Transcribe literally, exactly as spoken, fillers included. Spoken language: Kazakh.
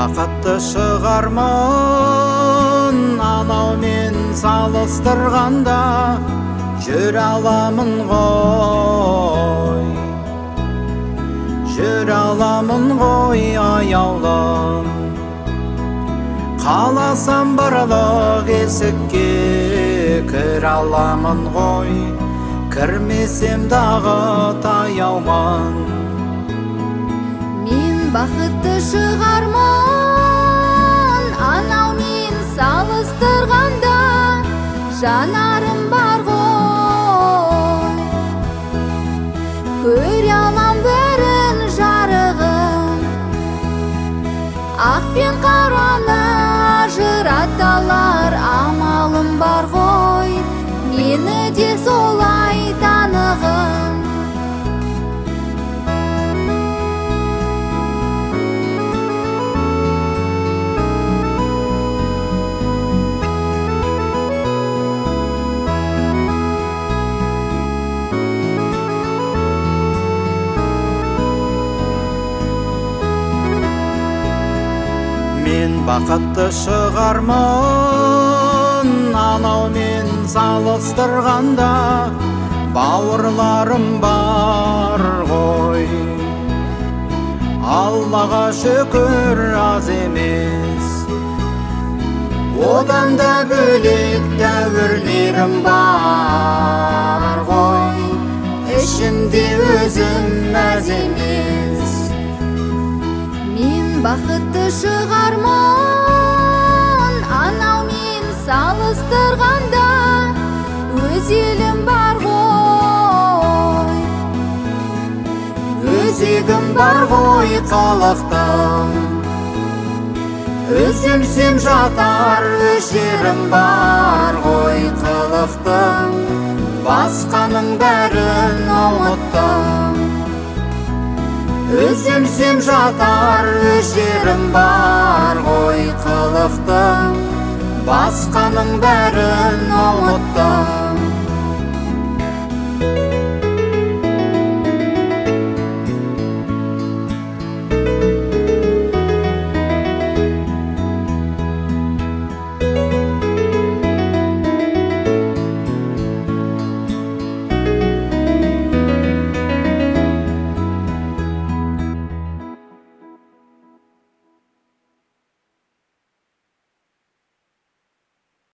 бақытты шығармын анаумен салыстырғанда, жүре аламын ғой, жүре аламын ғой аяулым. Қаласам барлық есікке кіре аламын ғой, кірмесем дағы таяумын. Мен бақытты шығармын анаумен салыстырғанда, жанарым бар ғой, көре алам бәрін жарығым. Ақ пен қараны ажыраталар амалым бар ғой, мені де солай танығын. Мен бақытты шығармын анаумен салыстырғанда, бауырларым бар ғой, Аллаға шүкір аз емес. Одан да бөлек дәуірлерім бар ғой, ішінде өзім мәз емес. Мен бақытты шығармын анаумен салыстырғанда, өз елім бар ғой, өзегім бар ғой қалықтым. Өзімсем жатар өз жерім бар ғой қылықтым. Басқаның бәрін ұмыттым. Өзімсем жатар өз жерім бар ғой қылықтым. Басқаның бәрін ұмыттым.